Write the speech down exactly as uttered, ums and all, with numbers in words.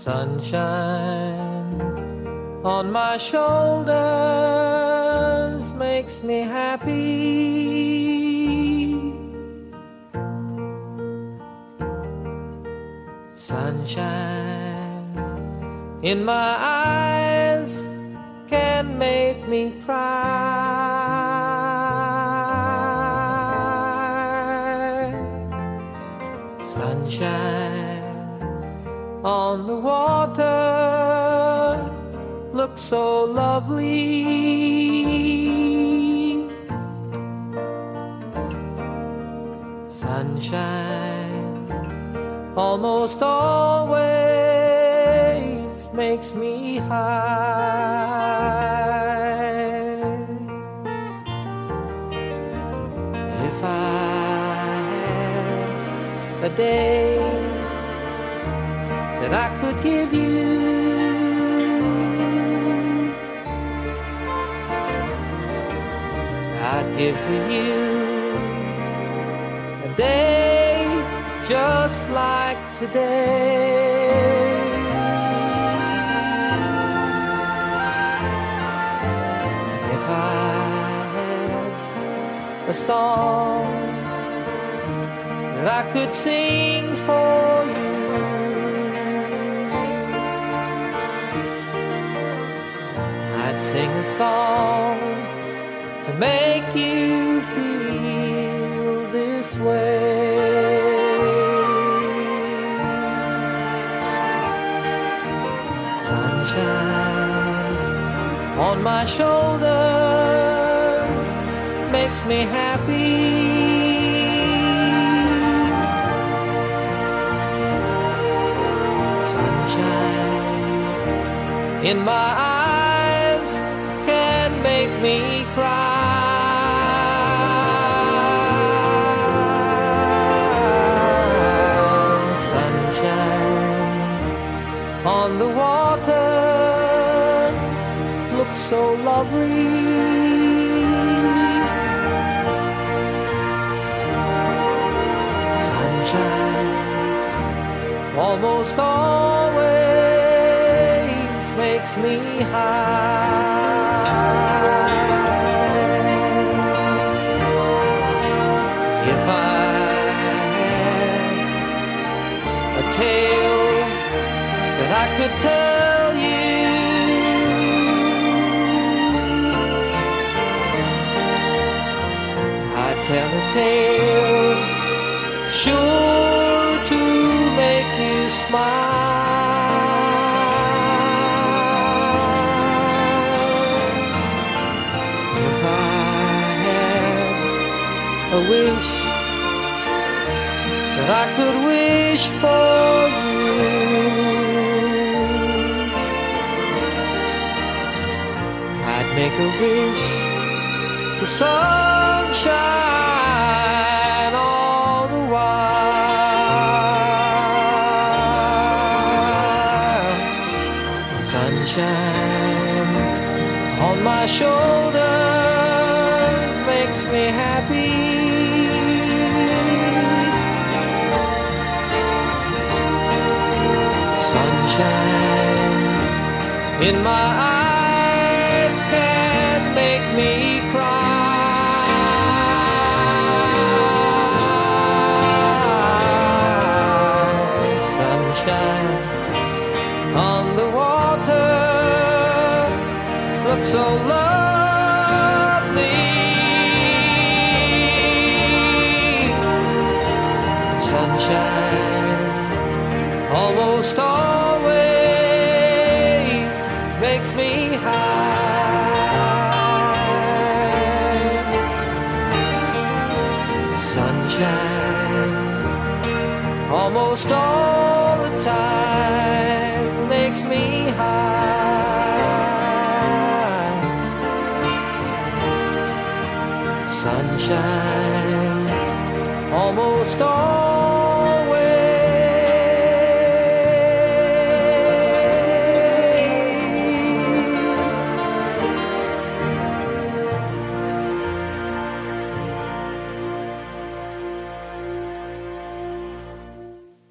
Sunshine on my shoulders makes me happy. Sunshine in my eyes can make me cry. Sunshine on the water looks so lovely. Sunshine almost always makes me high. If I had a day that I could give you, I'd give to you a day just like today. If I had a song that I could sing for you, I'd sing a song to make you feel this way. Sunshine on my shoulders makes me happy. Sunshine in my eyes can make me cry. Sunshine on the water looks so lovely. Sunshine almost always makes me high. If I had a tale that I could tell you, I'd tell a tale sure to make you smile. If I had a wish that I could wish for you, I'd make a wish for sunshine all the while. Sunshine on my shoulders makes me happy. Sunshine in my eyes can make me cry. Sunshine on the water looks so lovely. Sunshine almost always makes me high. Sunshine almost all the time makes me high. Sunshine almost all